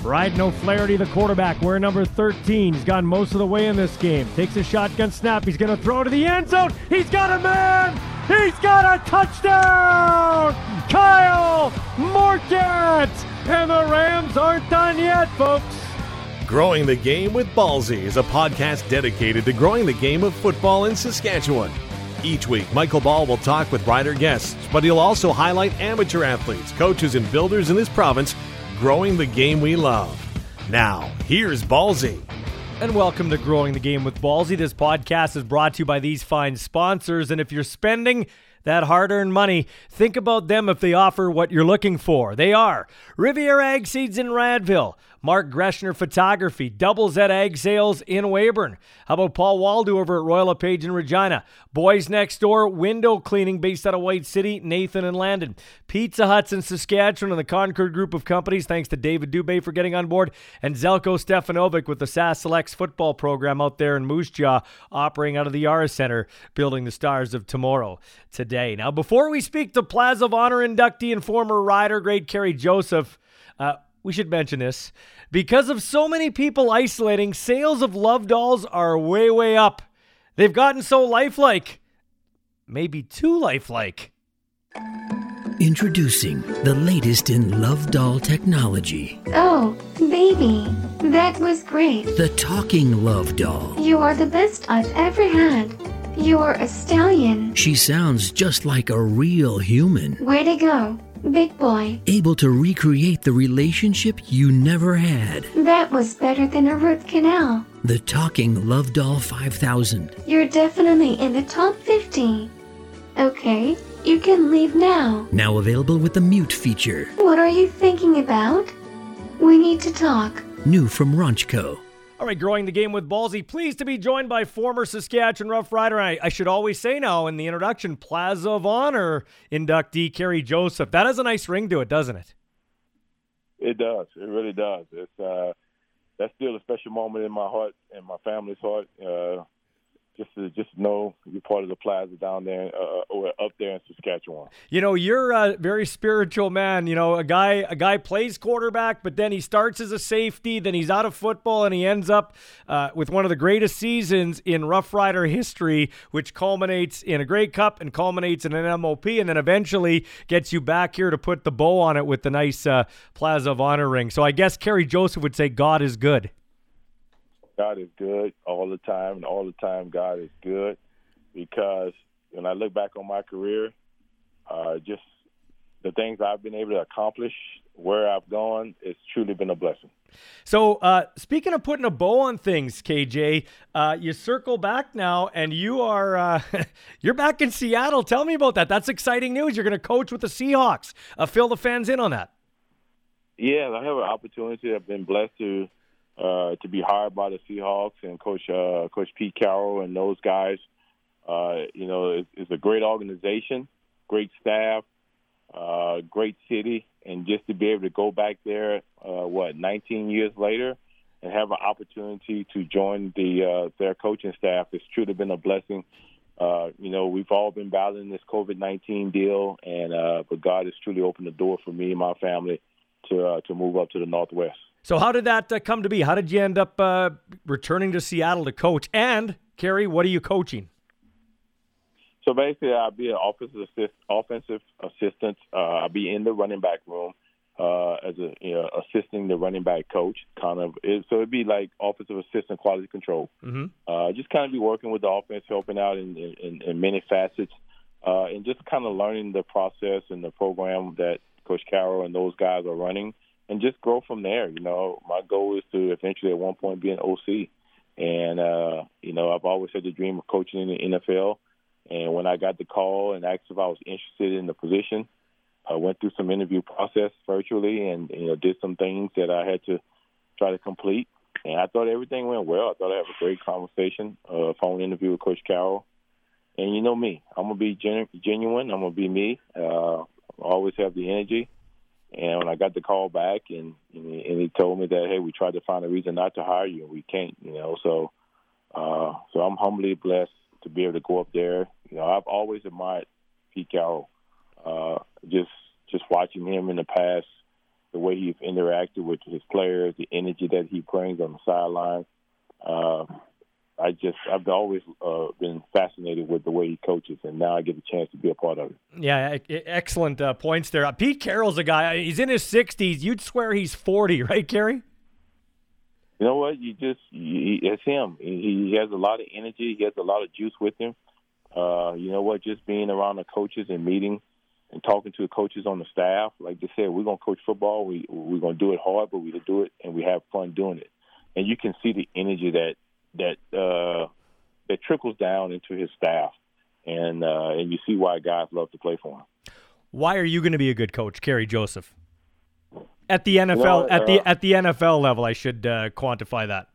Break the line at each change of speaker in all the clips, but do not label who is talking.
Ryan O'Flaherty, the quarterback, wearing number 13. He's gone most of the way in this game. Takes a shotgun snap. He's going to throw to the end zone. He's got a man. He's got a touchdown. Kyle Morkett. And the Rams aren't done yet, folks.
Growing the Game with Ballsy is a podcast dedicated to growing the game of football in Saskatchewan. Each week, Michael Ball will talk with Rider guests, but he'll also highlight amateur athletes, coaches, and builders in this province growing the game we love. Now, here's Ballsy.
And welcome to Growing the Game with Ballsy. This podcast is brought to you by these fine sponsors. And if you're spending that hard-earned money, think about them if they offer what you're looking for. They are Riviera Ag Seeds in Radville, Mark Greshner Photography, Double Z Ag Sales in Weyburn. How about Paul Waldo over at Royal LePage in Regina? Boys Next Door Window Cleaning based out of White City, Nathan and Landon. Pizza Huts in Saskatchewan and the Concord Group of Companies. Thanks to David Dubé for getting on board. And Zelko Stefanovic with the SAS Selects football program out there in Moose Jaw, operating out of the Yara Center, building the stars of tomorrow today. Now, before we speak to Plaza of Honor inductee and former rider great Kerry Joseph, we should mention this. Because of so many people isolating, sales of love dolls are way, way up. They've gotten so lifelike. Maybe too lifelike.
Introducing the latest in love doll technology.
Oh, baby, that was great.
The talking love doll.
You are the best I've ever had. You are a stallion.
She sounds just like a real human.
Way to go, big boy.
Able to recreate the relationship you never had.
That was better than a root canal.
The Talking Love Doll 5000.
You're definitely in the top 50. Okay, you can leave now.
Now available with the mute feature.
What are you thinking about? We need to talk.
New from Ronchco.
All right, Growing the Game with Ballsy. Pleased to be joined by former Saskatchewan Rough Rider. I should always say now in the introduction, Plaza of Honor inductee Kerry Joseph. That has a nice ring to it, doesn't it?
It does. It really does. It's that's still a special moment in my heart and my family's heart. Just know you're part of the Plaza down there or up there in Saskatchewan.
You know, you're a very spiritual man. You know, a guy plays quarterback, but then he starts as a safety, then he's out of football, and he ends up with one of the greatest seasons in Rough Rider history, which culminates in a Grey Cup and culminates in an MOP, and then eventually gets you back here to put the bow on it with the nice Plaza of Honor ring. So I guess Kerry Joseph would say God is good.
God is good all the time, and all the time God is good, because when I look back on my career, just the things I've been able to accomplish, where I've gone, it's truly been a blessing.
So speaking of putting a bow on things, KJ, you circle back now, and you are you're back in Seattle. Tell me about that. That's exciting news. You're going to coach with the Seahawks. Fill the fans in on that.
Yeah, I have an opportunity. I've been blessed to be hired by the Seahawks and Coach Pete Carroll and those guys. You know, it's a great organization, great staff, great city, and just to be able to go back there, 19 years later, and have an opportunity to join their coaching staff, it's truly been a blessing. You know, we've all been battling this COVID-19 deal, and but God has truly opened the door for me and my family to move up to the Northwest.
So how did that come to be? How did you end up returning to Seattle to coach? And, Kerry, what are you coaching?
So basically, I'll be an offensive assistant. I'll be in the running back room assisting the running back coach. So it'd be like offensive assistant quality control. Mm-hmm. Just kind of be working with the offense, helping out in many facets, and just kind of learning the process and the program that Coach Carroll and those guys are running. And just grow from there. You know, my goal is to eventually at one point be an OC. And, you know, I've always had the dream of coaching in the NFL. And when I got the call and asked if I was interested in the position, I went through some interview process virtually and, you know, did some things that I had to try to complete. And I thought everything went well. I thought I had a great conversation, phone interview with Coach Carroll. And you know me, I'm going to be genuine. I'm going to be me. I always have the energy. And when I got the call back and he told me that, hey, we tried to find a reason not to hire you and we can't, you know. So I'm humbly blessed to be able to go up there. You know, I've always admired Pete Carroll. Just watching him in the past the way he's interacted with his players, the energy that he brings on the sideline. I've always been fascinated with the way he coaches, and now I get a chance to be a part of it.
Yeah, excellent points there. Pete Carroll's a guy, he's in his 60s. You'd swear he's 40, right, Kerry?
You know what? It's him. He has a lot of energy. He has a lot of juice with him. You know what? Just being around the coaches and meeting and talking to the coaches on the staff. Like they said, we're going to coach football. We're going to do it hard, but we do it, and we have fun doing it. And you can see the energy that trickles down into his staff, and you see why guys love to play for him. Why
are you going to be a good coach, Kerry Joseph? At the NFL, at the NFL level, I should quantify that.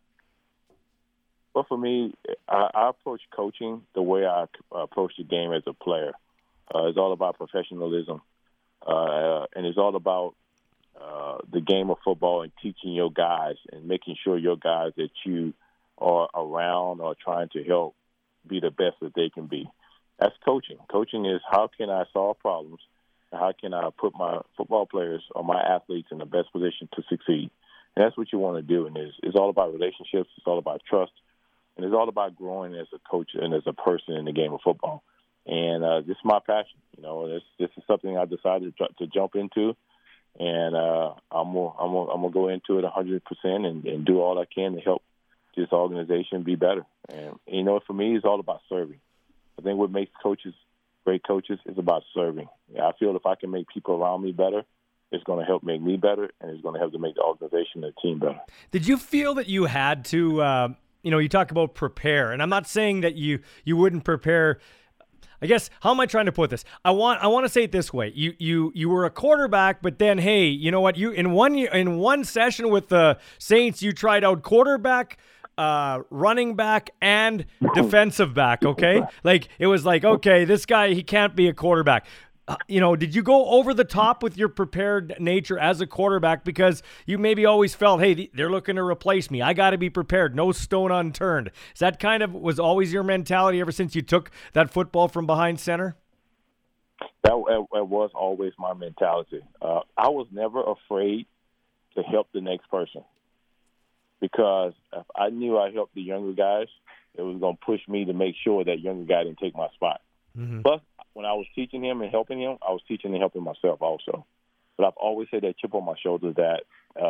Well, for me, I approach coaching the way I approach the game as a player. It's all about professionalism, and it's all about the game of football and teaching your guys and making sure your guys that you are around or trying to help be the best that they can be. That's coaching. Coaching is how can I solve problems, and how can I put my football players or my athletes in the best position to succeed. And that's what you want to do. And it's all about relationships. It's all about trust. And it's all about growing as a coach and as a person in the game of football. And this is my passion. You know, this is something I decided to jump into. And I'm gonna go into it 100% and do all I can to help this organization be better. And you know, for me, it's all about serving. I think what makes coaches great coaches is about serving. I feel if I can make people around me better, it's going to help make me better, and it's going to help to make the organization and the team better.
Did you feel that you had to, you talk about prepare, and I'm not saying that you wouldn't prepare. I guess, how am I trying to put this? I want to say it this way. You were a quarterback, but then, hey, you know what? You in one session with the Saints, you tried out quarterback, running back, and defensive back, okay? Like, it was like, okay, this guy, he can't be a quarterback. Did you go over the top with your prepared nature as a quarterback because you maybe always felt, hey, they're looking to replace me. I got to be prepared. No stone unturned. Is that kind of was always your mentality ever since you took that football from behind center?
That was always my mentality. I was never afraid to help the next person because if I knew I helped the younger guys, it was going to push me to make sure that younger guy didn't take my spot. Mm-hmm. Plus, when I was teaching him and helping him, I was teaching and helping myself also. But I've always had that chip on my shoulder that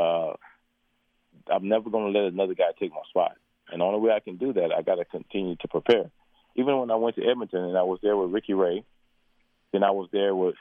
I'm never going to let another guy take my spot. And the only way I can do that, I got to continue to prepare. Even when I went to Edmonton and I was there with Ricky Ray, then I was there with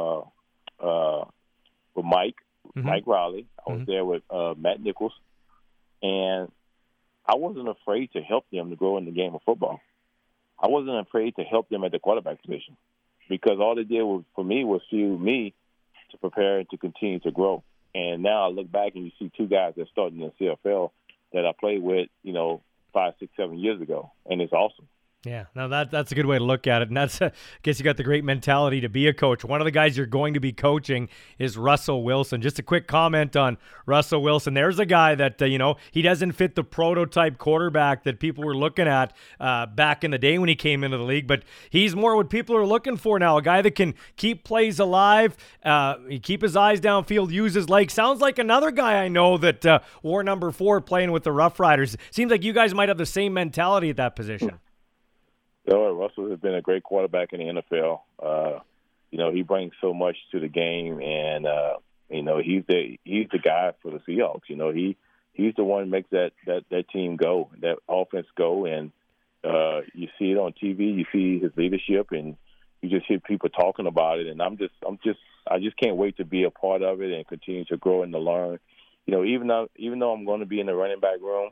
Mike, mm-hmm. Mike Riley. I was mm-hmm. there with Matt Nichols. And I wasn't afraid to help them to grow in the game of football. I wasn't afraid to help them at the quarterback position because all they did for me was fuel me to prepare and to continue to grow. And now I look back and you see two guys that started in the CFL that I played with, 5, 6, 7 years ago, and it's awesome.
Yeah, no, that's a good way to look at it, and that's I guess you got the great mentality to be a coach. One of the guys you're going to be coaching is Russell Wilson. Just a quick comment on Russell Wilson. There's a guy that he doesn't fit the prototype quarterback that people were looking at back in the day when he came into the league, but he's more what people are looking for now. A guy that can keep plays alive, keep his eyes downfield, use his legs. Sounds like another guy I know that wore number 4 playing with the Rough Riders. Seems like you guys might have the same mentality at that position.
Russell has been a great quarterback in the NFL. He brings so much to the game, and he's the guy for the Seahawks. He's the one who makes that team go, that offense go, and you see it on TV. You see his leadership, and you just hear people talking about it. And I just can't wait to be a part of it and continue to grow and to learn. Even though I'm going to be in the running back room.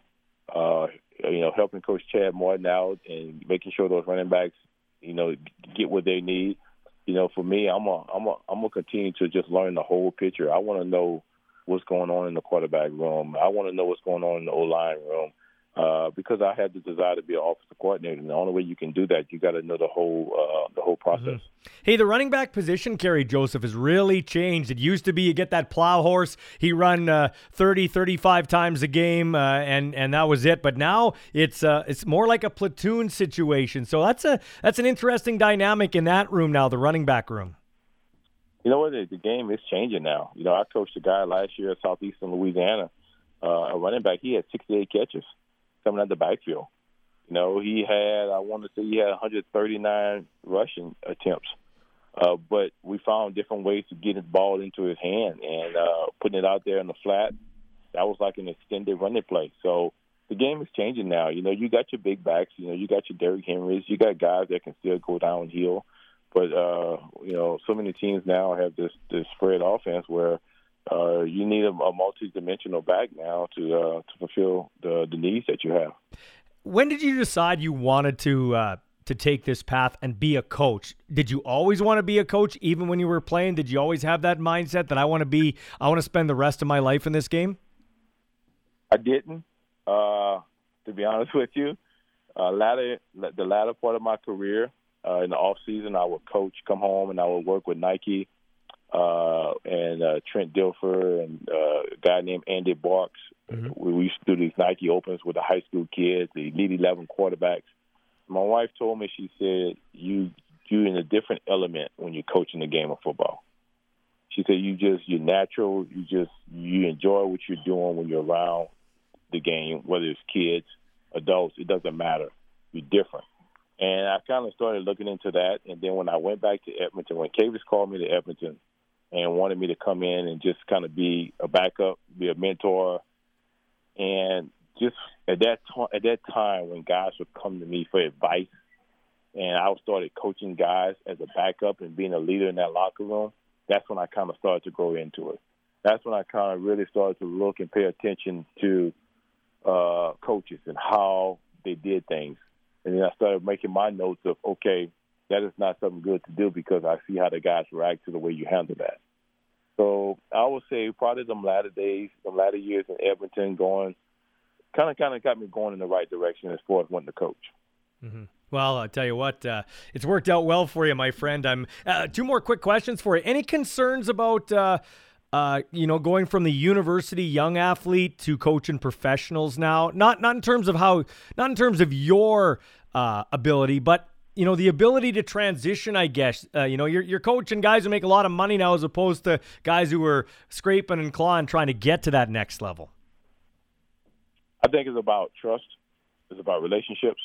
Helping Coach Chad Martin out and making sure those running backs, get what they need. For me, I'm gonna continue to just learn the whole picture. I want to know what's going on in the quarterback room. I want to know what's going on in the O-line room because I had the desire to be an offensive coordinator. And the only way you can do that, you got to know the whole process. Mm-hmm.
Hey, the running back position, Kerry Joseph, has really changed. It used to be you get that plow horse, he run 30, 35 times a game, and that was it. But now it's more like a platoon situation. So that's an interesting dynamic in that room now, the running back room.
You know what? The game is changing now. You know, I coached a guy last year at Southeastern Louisiana, a running back. He had 68 catches coming out the backfield. You know, he had 139 rushing attempts. But we found different ways to get his ball into his hand, and putting it out there in the flat, that was like an extended running play. So the game is changing now. You know, you got your big backs. You know, you got your Derrick Henrys. You got guys that can still go downhill. But, you know, so many teams now have this spread offense where you need a multi-dimensional back now to fulfill the needs that you have.
When did you decide you wanted to take this path and be a coach? Did you always want to be a coach even when you were playing? Did you always have that mindset that I want to spend the rest of my life in this game?
I didn't, to be honest with you. The latter part of my career, in the off season, I would coach, come home, and I would work with Nike and Trent Dilfer and a guy named Andy Barks. Mm-hmm. We used to do these Nike Opens with the high school kids, the Elite 11 quarterbacks. My wife told me, she said, you're in a different element when you're coaching the game of football. She said, you're natural. You enjoy what you're doing when you're around the game, whether it's kids, adults, it doesn't matter. You're different. And I kind of started looking into that. And then when I went back to Edmonton, when Cavis called me to Edmonton and wanted me to come in and just kind of be a backup, be a mentor, and just at that time when guys would come to me for advice, and I started coaching guys as a backup and being a leader in that locker room, that's when I kind of started to grow into it. That's when I kind of really started to look and pay attention to coaches and how they did things. And then I started making my notes of, okay, that is not something good to do because I see how the guys react to the way you handle that. So I would say probably them latter years in Edmonton kind of got me going in the right direction as far as wanting to coach.
Mm-hmm. Well, I'll tell you what, it's worked out well for you, my friend. Two more quick questions for you. Any concerns about, going from the university young athlete to coaching professionals now? Not in terms of your ability, but the ability to transition, I guess. You're coaching guys who make a lot of money now as opposed to guys who are scraping and clawing trying to get to that next level.
I think it's about trust. It's about relationships.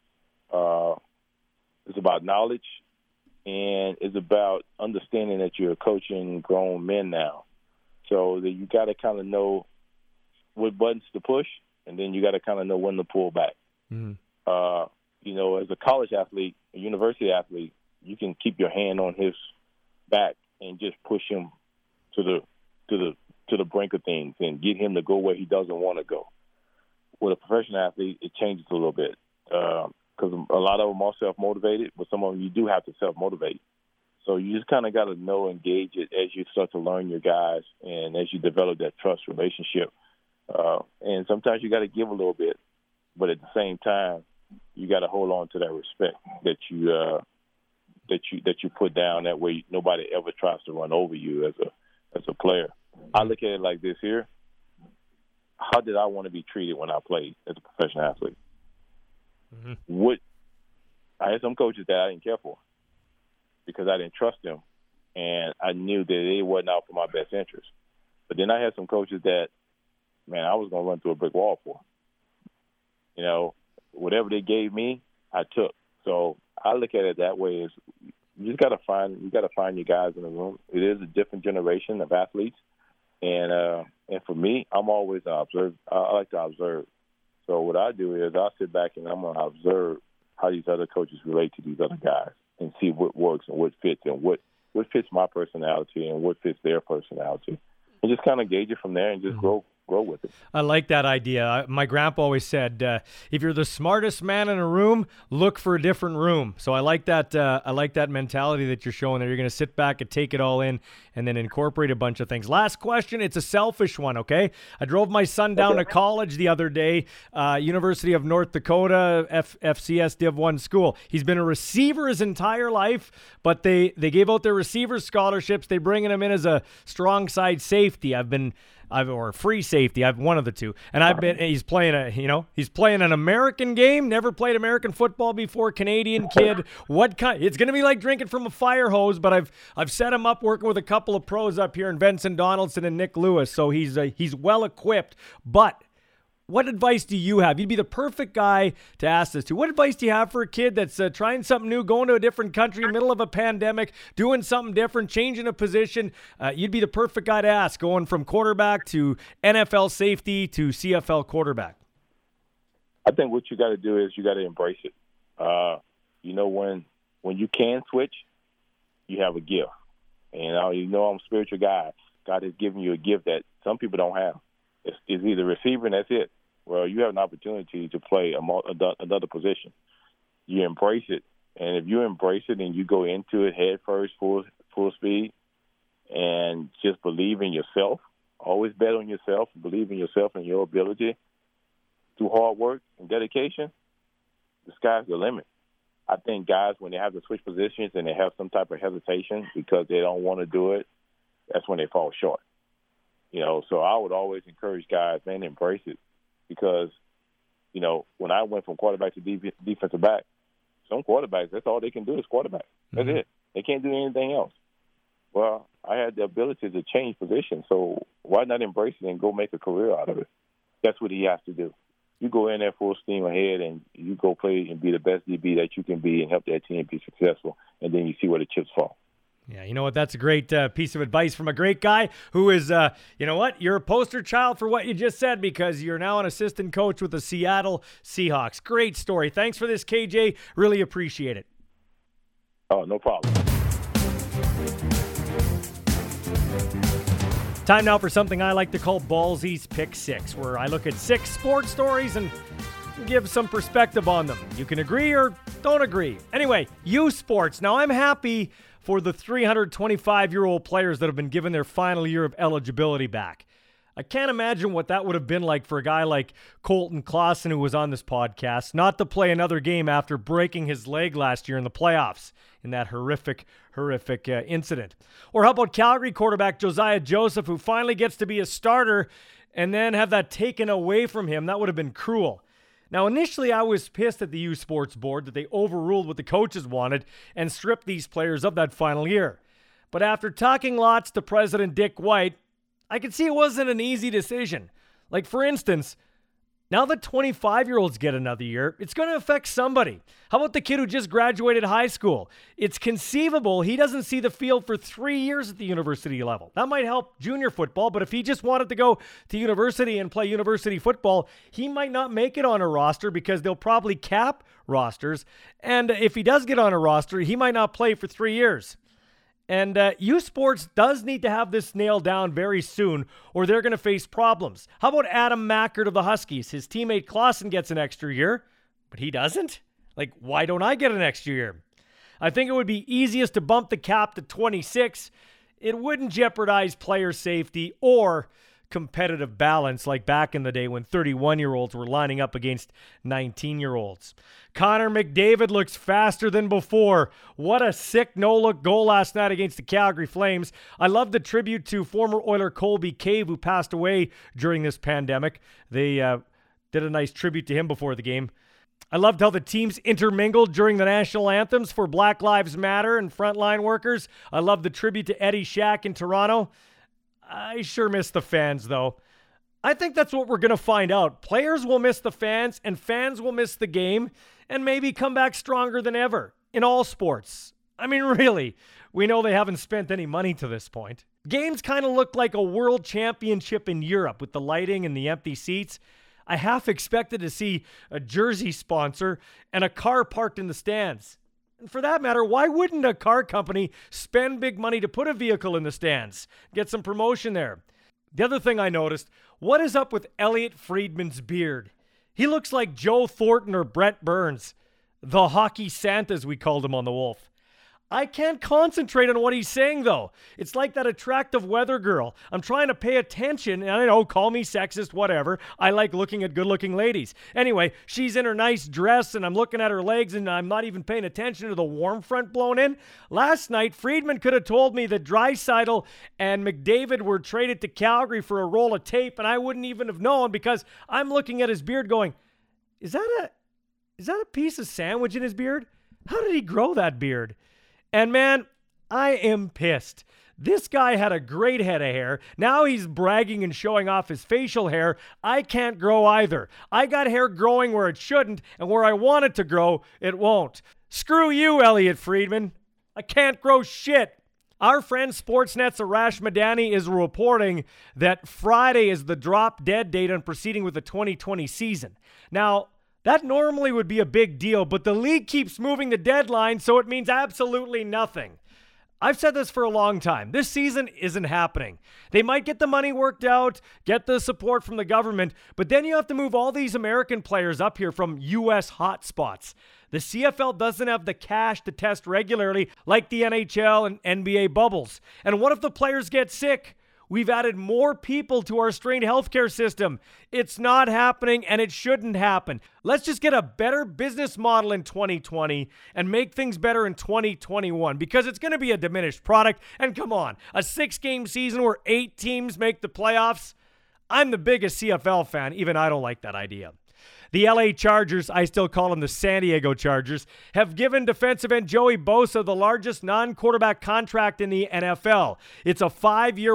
It's about knowledge. And it's about understanding that you're coaching grown men now. So that you got to kind of know what buttons to push, and then you got to kind of know when to pull back. Mm-hmm. As a college athlete, a university athlete, you can keep your hand on his back and just push him to the brink of things and get him to go where he doesn't want to go. With a professional athlete, it changes a little bit because a lot of them are self-motivated, but some of them you do have to self-motivate. So you just kind of got to know and gauge it as you start to learn your guys and as you develop that trust relationship. And sometimes you got to give a little bit, but at the same time, you got to hold on to that respect that you put down. That way, nobody ever tries to run over you as a player. I look at it like this here. How did I want to be treated when I played as a professional athlete? Mm-hmm. I had some coaches that I didn't care for because I didn't trust them, and I knew that they wasn't out for my best interest. But then I had some coaches that, man, I was going to run through a brick wall for. Whatever they gave me, I took. So I look at it that way: is you just got to find your guys in the room. It is a different generation of athletes, and for me, I'm always an observer. I like to observe. So what I do is I sit back and I'm going to observe how these other coaches relate to these other guys and see what works and what fits and what fits my personality and what fits their personality, and just kind of gauge it from there and just grow with it.
I like that idea. My grandpa always said, if you're the smartest man in a room, look for a different room. So I like that. I like that mentality that you're showing there. You're going to sit back and take it all in and then incorporate a bunch of things. Last question. It's a selfish one, okay? I drove my son down to college the other day, University of North Dakota, FCS Div 1 school. He's been a receiver his entire life, but they gave out their receiver scholarships. They bringing him in as a strong side safety. I've been or free safety. I've one of the two. And he's playing an American game, never played American football before, Canadian kid. It's going to be like drinking from a fire hose, but I've set him up working with a couple of pros up here in Vincent Donaldson and Nick Lewis. So he's well equipped, but what advice do you have? You'd be the perfect guy to ask this to. What advice do you have for a kid that's trying something new, going to a different country, middle of a pandemic, doing something different, changing a position? You'd be the perfect guy to ask, going from quarterback to NFL safety to CFL quarterback.
I think what you got to do is you got to embrace it. When you can switch, you have a gift. And I'm a spiritual guy. God has given you a gift that some people don't have. It's either receiver and that's it. Well, you have an opportunity to play another position. You embrace it, and if you embrace it and you go into it head first, full speed, and just believe in yourself, always bet on yourself, believe in yourself and your ability, through hard work and dedication, the sky's the limit. I think guys, when they have to switch positions and they have some type of hesitation because they don't want to do it, that's when they fall short. So I would always encourage guys, man, to embrace it because, when I went from quarterback to defensive back, some quarterbacks, that's all they can do is quarterback. That's it. They can't do anything else. Well, I had the ability to change positions, so why not embrace it and go make a career out of it? That's what he has to do. You go in there full steam ahead and you go play and be the best DB that you can be and help that team be successful, and then you see where the chips fall.
Yeah, you know what? That's a great piece of advice from a great guy who is, you're a poster child for what you just said because you're now an assistant coach with the Seattle Seahawks. Great story. Thanks for this, KJ. Really appreciate it.
Oh, no problem.
Time now for something I like to call Ballsy's Pick Six, where I look at 6 sports stories and give some perspective on them. You can agree or don't agree. Anyway, U Sports. Now, I'm happy for the 325-year-old players that have been given their final year of eligibility back. I can't imagine what that would have been like for a guy like Colton Clausen, who was on this podcast, not to play another game after breaking his leg last year in the playoffs in that horrific incident. Or how about Calgary quarterback Josiah Joseph, who finally gets to be a starter and then have that taken away from him? That would have been cruel. Now, initially, I was pissed at the U Sports board that they overruled what the coaches wanted and stripped these players of that final year. But after talking lots to President Dick White, I could see it wasn't an easy decision. Like, for instance, now that 25-year-olds get another year, it's going to affect somebody. How about the kid who just graduated high school? It's conceivable he doesn't see the field for 3 years at the university level. That might help junior football, but if he just wanted to go to university and play university football, he might not make it on a roster because they'll probably cap rosters. And if he does get on a roster, he might not play for 3 years. And U Sports does need to have this nailed down very soon, or they're going to face problems. How about Adam Mackert of the Huskies? His teammate Clausen gets an extra year, but he doesn't? Like, why don't I get an extra year? I think it would be easiest to bump the cap to 26. It wouldn't jeopardize player safety or competitive balance like back in the day when 31-year-olds were lining up against 19-year-olds. Connor McDavid looks faster than before. What a sick no-look goal last night against the Calgary Flames. I love the tribute to former Oiler Colby Cave, who passed away during this pandemic. They did a nice tribute to him before the game. I loved how the teams intermingled during the national anthems for Black Lives Matter and frontline workers. I love the tribute to Eddie Shack in Toronto. I sure miss the fans, though. I think that's what we're going to find out. Players will miss the fans, and fans will miss the game, and maybe come back stronger than ever in all sports. I mean, really, we know they haven't spent any money to this point. Games kind of look like a world championship in Europe with the lighting and the empty seats. I half expected to see a jersey sponsor and a car parked in the stands. And for that matter, why wouldn't a car company spend big money to put a vehicle in the stands? Get some promotion there. The other thing I noticed, what is up with Elliot Friedman's beard? He looks like Joe Thornton or Brett Burns. The hockey Santa, as we called him on The Wolf. I can't concentrate on what he's saying, though. It's like that attractive weather girl. I'm trying to pay attention, and I know, call me sexist, whatever. I like looking at good-looking ladies. Anyway, she's in her nice dress, and I'm looking at her legs, and I'm not even paying attention to the warm front blowing in. Last night, Friedman could have told me that Draisaitl and McDavid were traded to Calgary for a roll of tape, and I wouldn't even have known because I'm looking at his beard going, is that a piece of sandwich in his beard? How did he grow that beard? And man, I am pissed. This guy had a great head of hair. Now he's bragging and showing off his facial hair. I can't grow either. I got hair growing where it shouldn't, and where I want it to grow, it won't. Screw you, Elliot Friedman. I can't grow shit. Our friend Sportsnet's Arash Madani is reporting that Friday is the drop-dead date on proceeding with the 2020 season. Now, that normally would be a big deal, but the league keeps moving the deadline, so it means absolutely nothing. I've said this for a long time. This season isn't happening. They might get the money worked out, get the support from the government, but then you have to move all these American players up here from U.S. hotspots. The CFL doesn't have the cash to test regularly like the NHL and NBA bubbles. And what if the players get sick? We've added more people to our strained healthcare system. It's not happening, and it shouldn't happen. Let's just get a better business model in 2020 and make things better in 2021 because it's going to be a diminished product. And come on, a 6-game season where 8 teams make the playoffs? I'm the biggest CFL fan. Even I don't like that idea. The LA Chargers, I still call them the San Diego Chargers, have given defensive end Joey Bosa the largest non-quarterback contract in the NFL. It's a 5-year,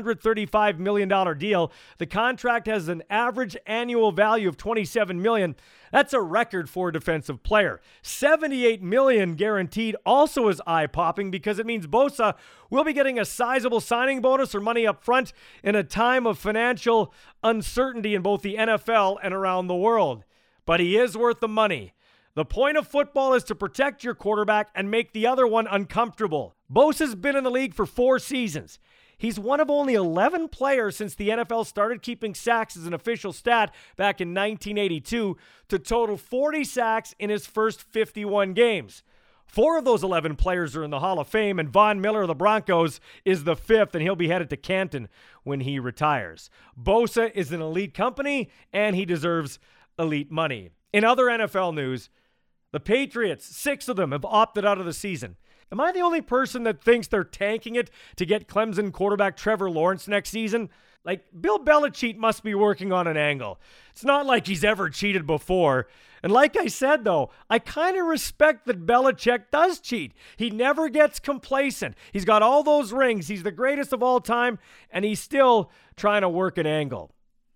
$135 million deal. The contract has an average annual value of $27 million. That's a record for a defensive player. $78 million guaranteed also is eye-popping because it means Bosa will be getting a sizable signing bonus or money up front in a time of financial uncertainty in both the NFL and around the world. But he is worth the money. The point of football is to protect your quarterback and make the other one uncomfortable. Bosa's been in the league for 4 seasons. He's one of only 11 players since the NFL started keeping sacks as an official stat back in 1982 to total 40 sacks in his first 51 games. 4 of those 11 players are in the Hall of Fame, and Von Miller of the Broncos is the 5th, and he'll be headed to Canton when he retires. Bosa is an elite company, and he deserves elite money. In other NFL news, the Patriots, 6 of them, have opted out of the season. Am I the only person that thinks they're tanking it to get Clemson quarterback Trevor Lawrence next season? Like, Bill Belichick must be working on an angle. It's not like he's ever cheated before. And like I said, though, I kind of respect that Belichick does cheat. He never gets complacent. He's got all those rings. He's the greatest of all time, and he's still trying to work an angle.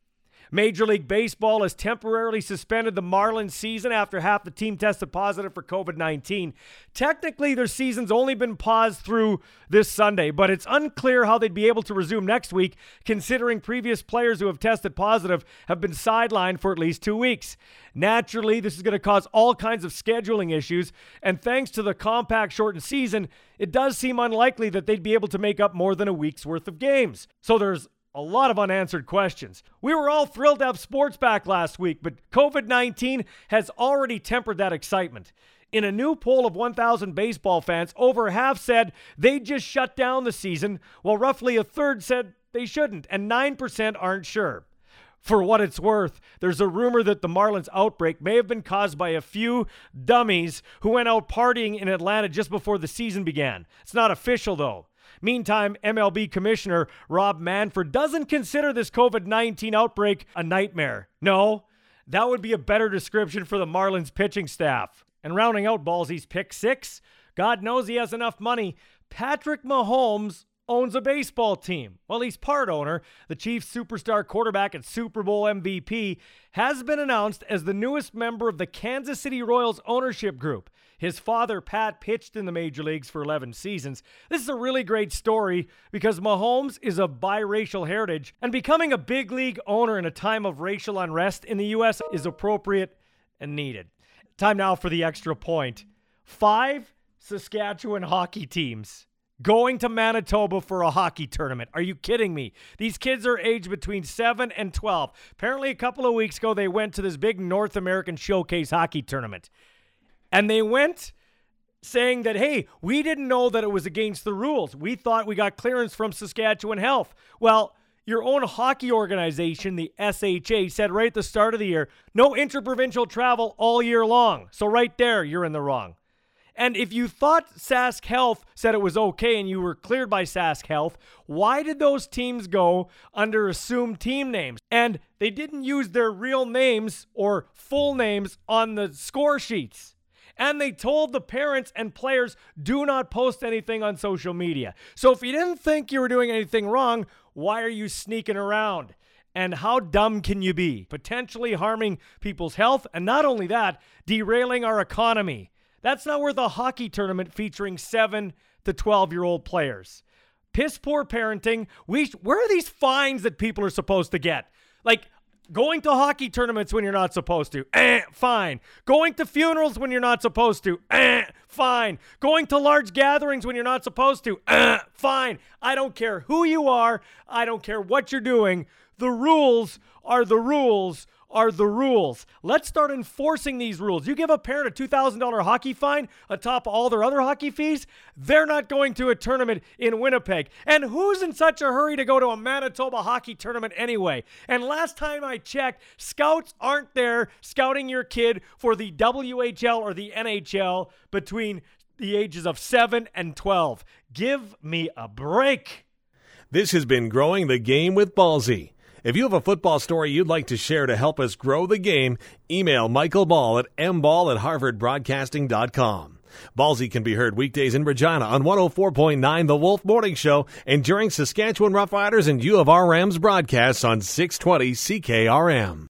Major League Baseball has temporarily suspended the Marlins season after half the team tested positive for COVID-19. Technically, their season's only been paused through this Sunday, but it's unclear how they'd be able to resume next week, considering previous players who have tested positive have been sidelined for at least 2 weeks. Naturally, this is going to cause all kinds of scheduling issues, and thanks to the compact shortened season, it does seem unlikely that they'd be able to make up more than a week's worth of games. So there's a lot of unanswered questions. We were all thrilled to have sports back last week, but COVID-19 has already tempered that excitement. In a new poll of 1,000 baseball fans, over half said they'd just shut down the season, while roughly a third said they shouldn't, and 9% aren't sure. For what it's worth, there's a rumor that the Marlins outbreak may have been caused by a few dummies who went out partying in Atlanta just before the season began. It's not official, though. Meantime, MLB Commissioner Rob Manfred doesn't consider this COVID-19 outbreak a nightmare. No, that would be a better description for the Marlins pitching staff. And rounding out Ballsy's pick 6, God knows he has enough money. Patrick Mahomes owns a baseball team. Well, he's part owner. The Chiefs' superstar quarterback and Super Bowl MVP has been announced as the newest member of the Kansas City Royals ownership group. His father, Pat, pitched in the major leagues for 11 seasons. This is a really great story because Mahomes is of biracial heritage, and becoming a big league owner in a time of racial unrest in the U.S. is appropriate and needed. Time now for the extra point. 5 Saskatchewan hockey teams going to Manitoba for a hockey tournament. Are you kidding me? These kids are aged between 7 and 12. Apparently, a couple of weeks ago, they went to this big North American Showcase hockey tournament. And they went saying that, hey, we didn't know that it was against the rules. We thought we got clearance from Saskatchewan Health. Well, your own hockey organization, the SHA, said right at the start of the year, no interprovincial travel all year long. So right there, you're in the wrong. And if you thought Sask Health said it was okay and you were cleared by Sask Health, why did those teams go under assumed team names? And they didn't use their real names or full names on the score sheets. And they told the parents and players, do not post anything on social media. So if you didn't think you were doing anything wrong, why are you sneaking around? And how dumb can you be? Potentially harming people's health, and not only that, derailing our economy. That's not worth a hockey tournament featuring 7 to 12-year-old players. Piss poor parenting. Where are these fines that people are supposed to get? Like, going to hockey tournaments when you're not supposed to, fine. Going to funerals when you're not supposed to, fine. Going to large gatherings when you're not supposed to, fine. I don't care who you are. I don't care what you're doing. The rules are the rules are the rules. Let's start enforcing these rules. You give a parent a $2,000 hockey fine atop all their other hockey fees, they're not going to a tournament in Winnipeg. And who's in such a hurry to go to a Manitoba hockey tournament anyway? And last time I checked, scouts aren't there scouting your kid for the WHL or the NHL between the ages of 7 and 12. Give me a break.
This has been Growing the Game with Ballsy. If you have a football story you'd like to share to help us grow the game, email Michael Ball at mball@harvardbroadcasting.com. Ballsy can be heard weekdays in Regina on 104.9 The Wolf Morning Show and during Saskatchewan Roughriders and U of R Rams broadcasts on 620 CKRM.